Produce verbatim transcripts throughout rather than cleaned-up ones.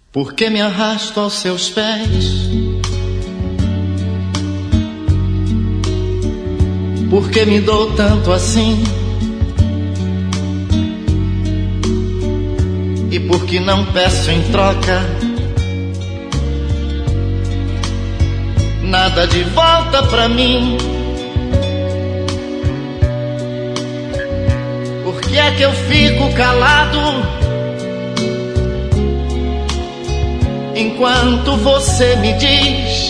Por que me arrasto aos seus pés? Por que me dou tanto assim? E por que não peço em troca nada de volta pra mim? Por que é que eu fico calado enquanto você me diz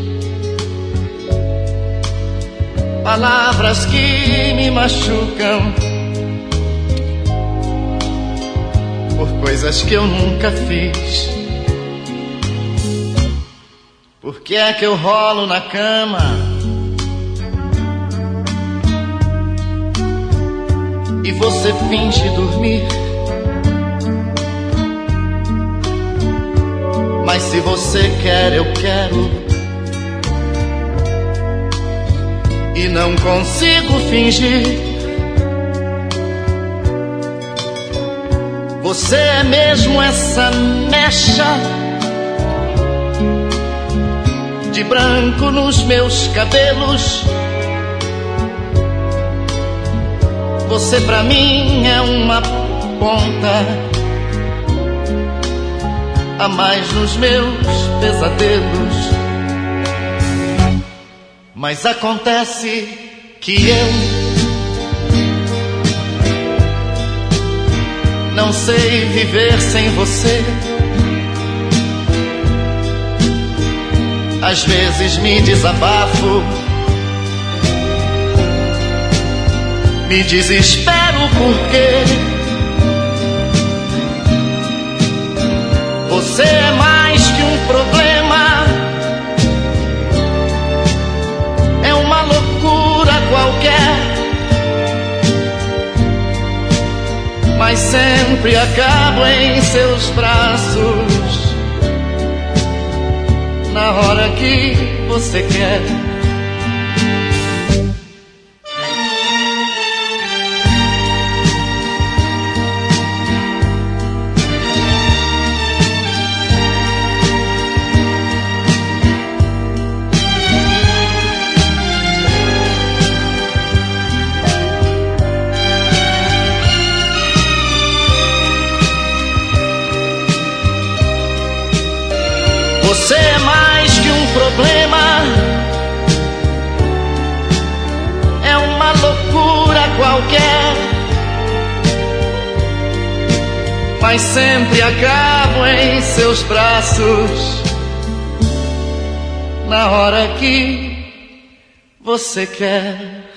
palavras que me machucam por coisas que eu nunca fiz? Por que é que eu rolo na cama e você finge dormir? Mas se você quer, eu quero, e não consigo fingir. Você é mesmo essa mecha de branco nos meus cabelos. Você pra mim é uma ponta a mais nos meus pesadelos. Mas acontece que eu não sei viver sem você. Às vezes me desabafo, me desespero porque você é mais que um problema, é uma loucura qualquer, mas sempre acabo em seus braços na hora que você quer. Você é mais que um problema, é uma loucura qualquer, mas sempre acabo em seus braços na hora que você quer.